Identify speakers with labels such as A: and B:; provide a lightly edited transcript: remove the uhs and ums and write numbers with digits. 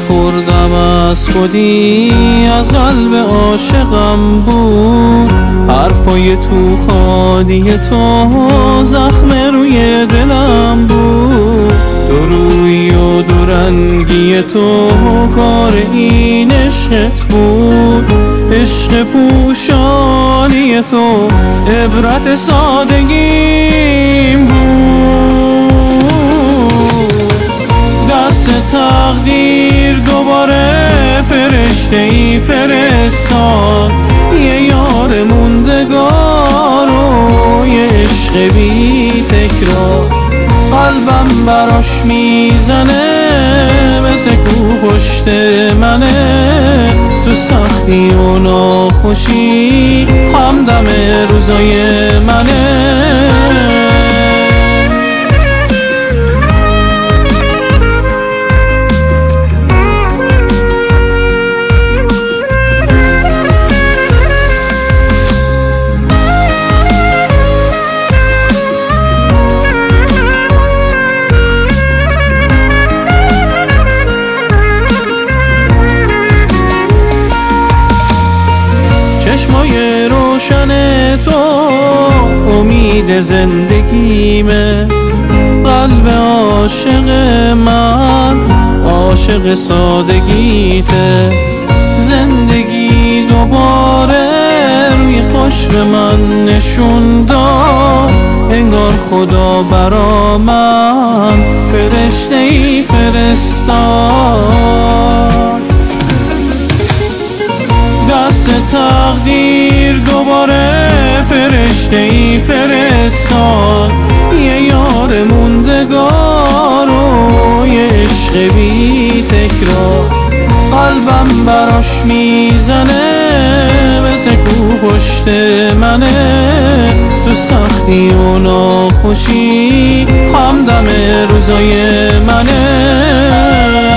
A: خوردم از خودی، از قلب عاشقم بود. حرفای تو خالی تو زخم روی دلم بود. دو روی و دو رنگی تو کار این عشقت بود. عشق پوشانی تو عبرت سادگیم بود. دست تقدیر دوباره فرشته‌ای فرستاد، یه یار موندگار و یه عشق بی تکرار. قلبم براش میزنه مثل کوه پشت منه، تو سختی و ناخوشی همدم روزای منه. چشمای روشن تو امید زندگیمه. قلب عاشق من عاشق سادگیته. زندگی دوباره روی خوش به من نشون داد، انگار خدا برا من فرشته‌ای فرستاد. دست تقدیر دوباره فرشته‌ای فرستاد، یه یار موندگار و یه عشق بی تکرار. قلبم براش میزنه مثل کوه پشت منه، تو سختی و ناخوشی همدم روزای منه.